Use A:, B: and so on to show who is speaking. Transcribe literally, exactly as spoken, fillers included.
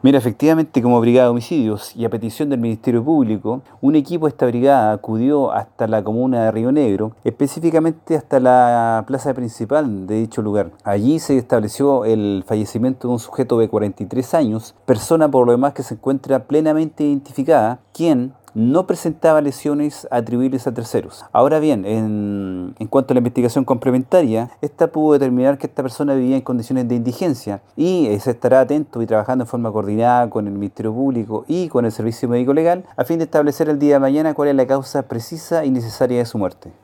A: Mira, efectivamente, como brigada de homicidios y a petición del Ministerio Público, un equipo de esta brigada acudió hasta la comuna de Río Negro, específicamente hasta la plaza principal de dicho lugar. Allí se estableció el fallecimiento de un sujeto de cuarenta y tres años, persona por lo demás que se encuentra plenamente identificada, quien no presentaba lesiones atribuibles a terceros. Ahora bien, en, en cuanto a la investigación complementaria, esta pudo determinar que esta persona vivía en condiciones de indigencia y eh, se estará atento y trabajando en forma coordinada con el Ministerio Público y con el Servicio Médico Legal a fin de establecer el día de mañana cuál es la causa precisa y necesaria de su muerte.